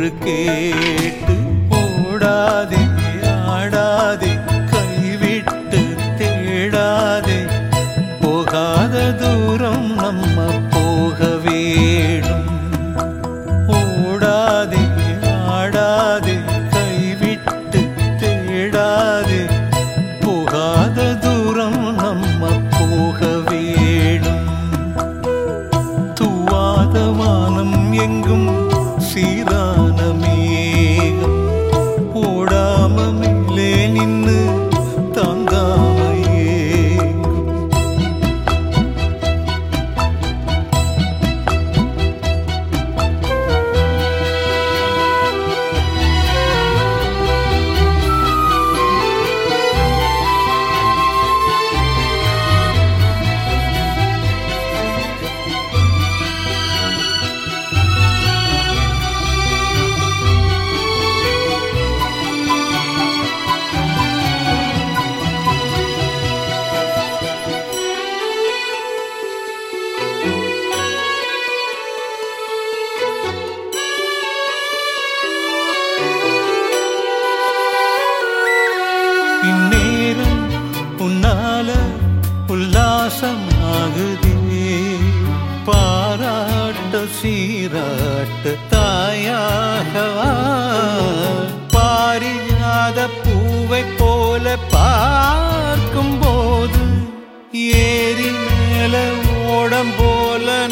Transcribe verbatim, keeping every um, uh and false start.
என்று கேட்டு ஓடாதே ஆடாதே கைவிட்டு தேடாதே போகாத தூரம் நம்ம போக வேணும். ஓடாதே ஆடாதே கைவிட்டு தேடாதே போகாத தூரம் நம்ம போக வேணும். தூவாத வானம் எங்கும் சீரான மேகம் ஓடாம மேலே நின்னு தாங்காம ஏங்கும். இந்நேரம் உன்னால உல்லாசமாகுதே பாராட்ட சீராட்ட தாயாகவா பாரியாத பூவை போல பார்க்கும் போது ஏரி மேல ஓடம் போல